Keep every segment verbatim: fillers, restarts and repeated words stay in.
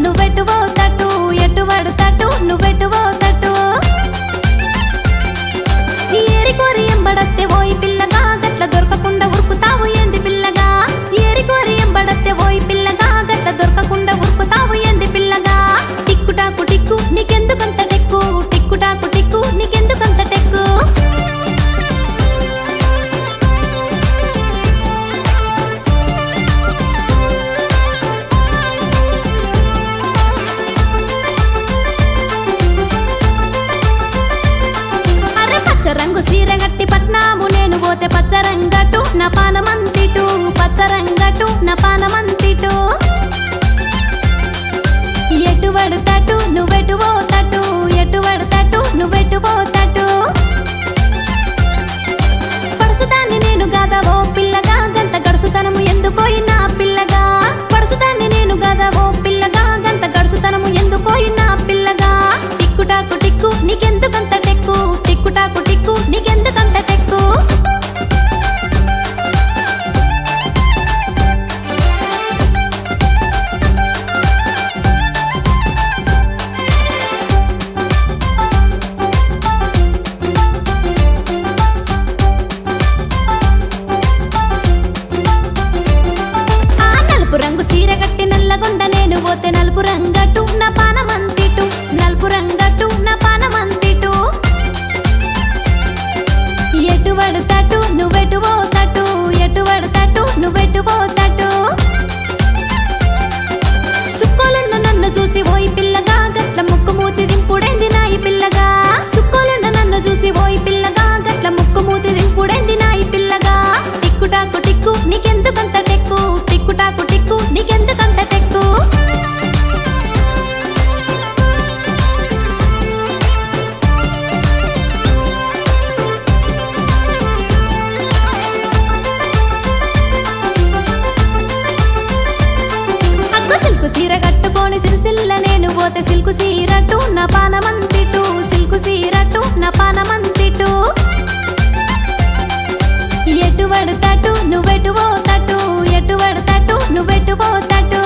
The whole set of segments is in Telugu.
నువ్వెటు పోతట్టు ఎటు పడతట్టు నువ్వెటు పోతట్టు ఏరి కోరి ఎంబడత్తే ఓయి పిల్లగా గట్ల దొరకకుండా ఉరుకుతావు ఏంది పిల్లగా ఏరి కోరి ఎంబడత్తే ఓయి పిల్లగా గట్ల దొరకకుండా ఉరుకుతావు ఏంది పిల్లగా టిక్కుటాకు టిక్కు నీకెందుకంత టెక్కు టిక్కుటాకు టిక్కు నీకెందుకంత టెక్కు రంగు సీర గట్టి పట్నాము నేను పోతే పచ్చరంగటు నా పానమంతిటు పచ్చరంగటు నా పానమంతిటు ఎటు పడతటు నువ్వెటు పోతటు ఎటు పడతటు నువ్వెటు పోతటు పడుసుదాన్ని నేను గదా ఓ పిల్లగా గంత గడుసుతనము ఎందుకోయినా పిల్లగా పడుసుదాన్ని నేను గదా ఓ పిల్లగా గంత గడుసుతనము ఎందుకోయినా పిల్లగా టిక్కుటాకు టిక్కు నీకెందుకంత టెక్కు టిక్కుటాకు టిక్కు నీకెందుకంత టెక్కు ఆ నలుపు రంగు సీర గట్టి నల్లగొండ నేను పోతే నలుపు రంగటు నా పానమంతిటు నలుపు రంగటు నా పానమంతిటు ఎటు పడతటు నువ్వెటు పోతటు ఎటు పడతటు నువ్వెటు పోతటు సుక్కోలున్న నన్ను చూసి ఓయి పిల్లగా గట్ల ముక్కు మూతి దింపుడేంది నాయి పిల్లగా సుక్కోలున్న నన్ను చూసి ఓయి పిల్లగా గట్ల ముక్కు మూతి దింపుడేంది నాయి పిల్లగా టిక్కుటాకు టిక్కు నీకెందుకంత టెక్కు టిక్కుటాకు టిక్కు నీకెందుకంత టెక్కు సిల్కు సీర కట్టుకొని సిరిసిల్ల నేను పోతే సిల్కు సీరటు నా పానమంతిటు సిల్కు సీరటు నా పానమంతిటు ఎటు పడతటు నువ్వెటు పోతటు ఎటు పడతటు నువ్వెటు పోతటు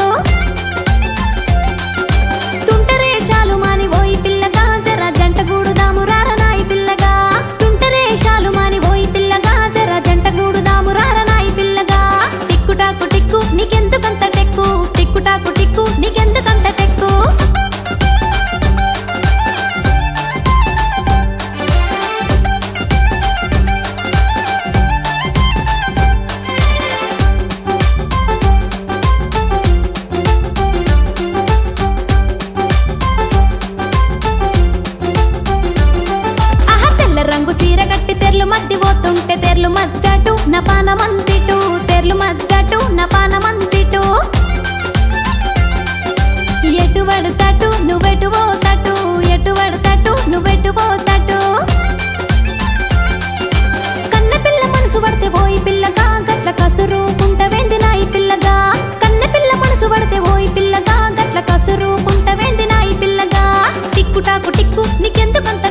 తుంటరేషాలు మాని ఓయి పిల్లగా జర జంట గూడుదాము రారనాయి పిల్లగా తుంటరేషాలు మాని ఓయి పిల్లగా జర జంట గూడుదాము రారనాయి పిల్లగా టిక్కుటాకు టిక్కు నీకెందుకంత టెక్కు టిక్కుటాకు టిక్కు నీకెందుకంత టెక్కు ఆహా తెల్ల రంగు సీర గట్టి తెర్లు మధ్య పోతుంటే తెర్లు మద్దటు నా పానమంతిటు తెర్లు మద్దటు నా పానమంతిటు ఎటు పడతటు నువ్వెటు పోతటు ఎటు పడతటు నువ్వెటు పోతటు కన్నెపిల్ల మనసు పడితే పోయి పిల్లగా గట్ల కసురు కుంటవేంది నాయి పిల్లగా కన్నెపిల్ల మనసు పడితే పోయి పిల్లగా గట్ల కసురు కుంటవేంది నాయి పిల్లగా టిక్కుటాకు టిక్కు నీకెందుకంత